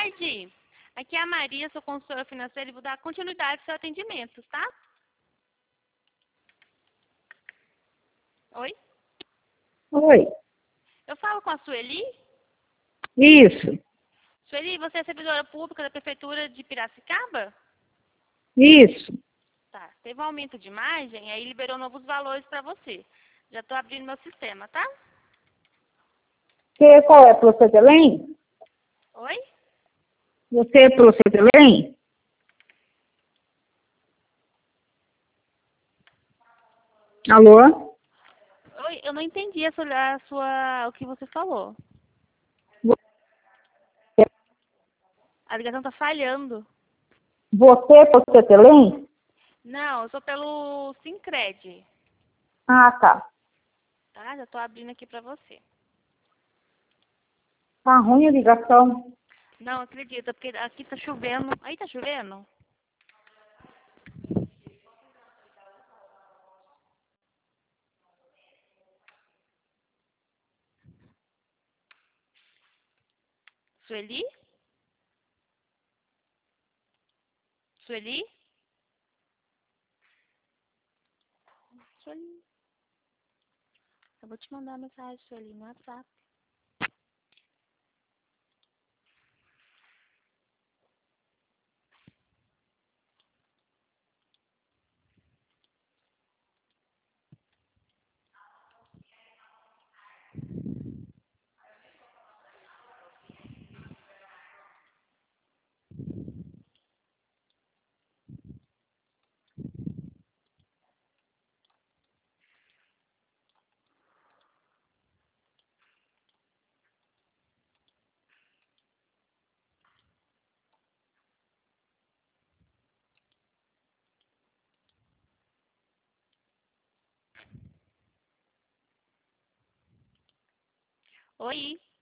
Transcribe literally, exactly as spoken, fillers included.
tarde. Aqui é a Maria, sou consultora financeira e vou dar continuidade ao seu atendimento, tá? Oi? Oi, Eu falo com a Sueli? isso, Sueli, você é servidora pública da Prefeitura de Piracicaba? isso. Tá. Teve um aumento de margem, aí liberou novos valores para você. Já estou abrindo meu sistema, tá? Você, qual é? Procedilém? Oi? Você é Procedilém? Alô? Oi, eu não entendi a sua, a sua, o que você falou. A ligação tá falhando. Você é Procedilém? Não, eu sou pelo Sincred, Ah, tá. tá? Já tô abrindo aqui pra você. Tá ruim a ligação. Não, acredita, porque aqui tá chovendo. Aí tá chovendo? Sueli? Sueli? Sueli? Eu vou te mandar uma mensagem, Sueli, no WhatsApp. Oi?